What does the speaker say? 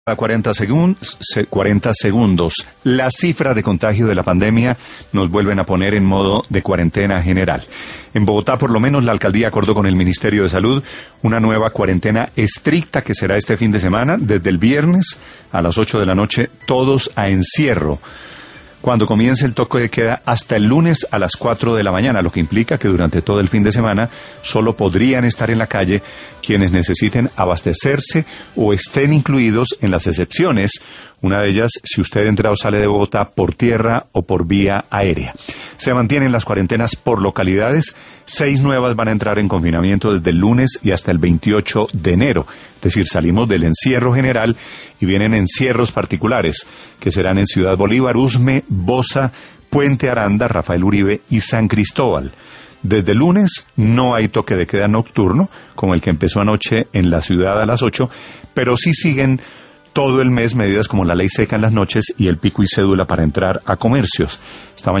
A 40 segundos. Las cifras de contagio de la pandemia nos vuelven a poner en modo de cuarentena general. En Bogotá, por lo menos, la alcaldía acordó con el Ministerio de Salud una nueva cuarentena estricta que será este fin de semana, desde el viernes a las 8 de la noche, todos a encierro, cuando comience el toque de queda hasta el lunes a las 4 de la mañana, lo que implica que durante todo el fin de semana solo podrían estar en la calle quienes necesiten abastecerse o estén incluidos en las excepciones, una de ellas si usted entra o sale de Bogotá por tierra o por vía aérea. Se mantienen las cuarentenas por localidades, 6 nuevas van a entrar en confinamiento desde el lunes y hasta el 28 de enero, es decir, salimos del encierro general y vienen encierros particulares, que serán en Ciudad Bolívar, Usme, Bosa, Puente Aranda, Rafael Uribe y San Cristóbal. Desde el lunes no hay toque de queda nocturno, como el que empezó anoche en la ciudad a las 8, pero sí siguen todo el mes medidas como la ley seca en las noches y el pico y cédula para entrar a comercios. Esta mañana